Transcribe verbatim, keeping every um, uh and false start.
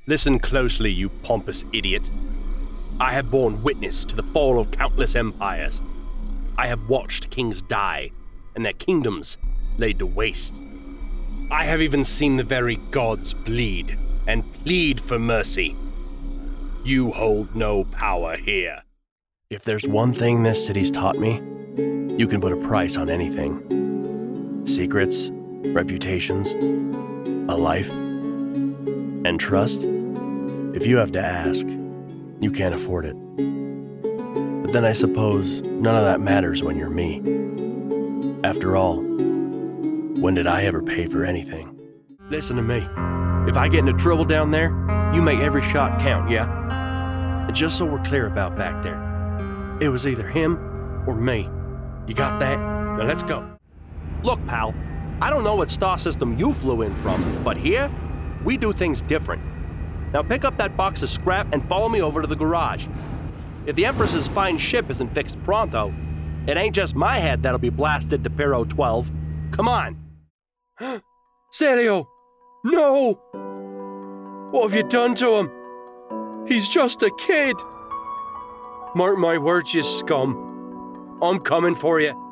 Listen closely, you pompous idiot. I have borne witness to the fall of countless empires. I have watched kings die and their kingdoms laid to waste. I have even seen the very gods bleed and plead for mercy. You hold no power here. If there's one thing this city's taught me, you can put a price on anything. Secrets, reputations, a life, and trust. If you have to ask, you can't afford it. But then I suppose none of that matters when you're me. After all, when did I ever pay for anything? Listen to me. If I get into trouble down there, you make every shot count, yeah? And just so we're clear about back there, it was either him or me. You got that? Now let's go. Look, pal, I don't know what star system you flew in from, but here, we do things different. Now pick up that box of scrap and follow me over to the garage. If the Empress's fine ship isn't fixed pronto, it ain't just my head that'll be blasted to Piro twelve. Come on. Celio! No! What have you done to him? He's just a kid. Mark my words, you scum. I'm coming for you.